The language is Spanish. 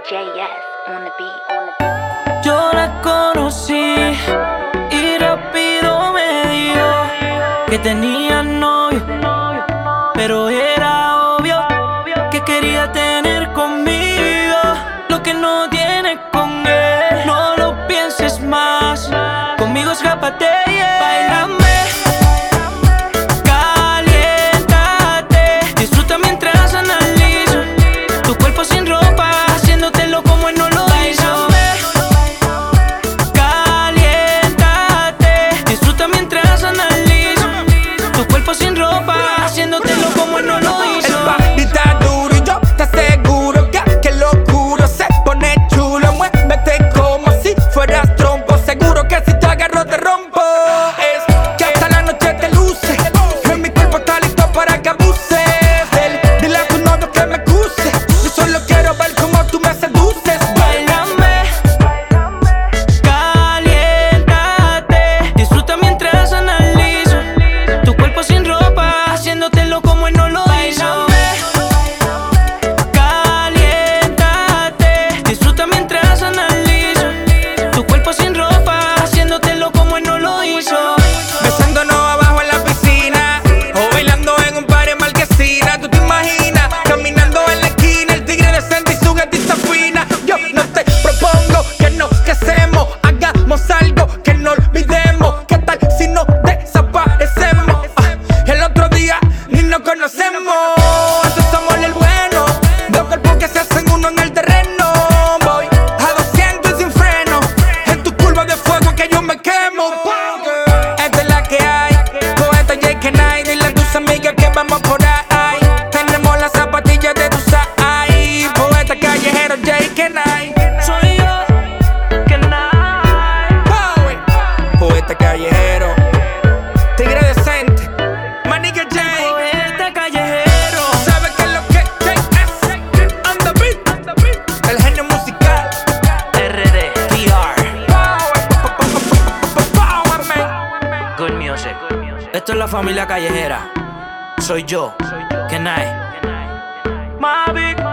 JS on the beat. Yo la conocí y rápido me dijo que tenía novio, pero era obvio que quería tener conmigo lo que no tiene con él. No lo pienses más, conmigo escápate, yeah. Báilame, caliéntate, disfruta mientras analizo tu cuerpo sin ropa, haciéndotelo como él no lo hizo. Caliéntate, disfruta mientras analizo tu cuerpo sin ropa, haciéndotelo como él no lo hizo. El party está duro y yo te aseguro que locuro se pone chulo. Muévete como si fueras trompo, seguro que si te agarro te rompo. Es que hasta la noche te luce, que mi cuerpo está listo para que abuses. Dile a tu novio que me acuse, yo solo quiero ver cómo tú me seduces. Báilame, caliéntate, disfruta mientras analizo tu cuerpo sin ropa, haciéndotelo como él no lo hizo. Caliéntate, disfruta mientras analizo tu cuerpo sin ropa, haciéndotelo como él no lo hizo. Besándonos abajo en la piscina o bailando en un par en Marquesina. ¿Tú te imaginas? Caminando en la esquina, el tigre decente y su gatita fina. Yo no te propongo que nos casemos, hagamos algo que no olvidemos. ¿Qué tal si nos desaparecemos? El otro día ni nos conocemos. Entonces somos el bueno, dos cuerpos que se hacen uno en el terreno. Voy a 200 y sin freno, en tu curva de fuego que yo me quemo. Esta es la que hay, poeta J.K. Knight. Dile a tus amigas que vamos por ahí. Tenemos las zapatillas de tu size. Poeta callejero J.K. Knight. Soy yo, que nada. Poeta callejero, tigre decente, maniga J. Poeta callejero, ¿Sabes qué es lo que JS? On the beat, el genio musical. RD, PR, Power man. Good Music. Esto es la familia callejera. Soy yo, Kenai. Mavic.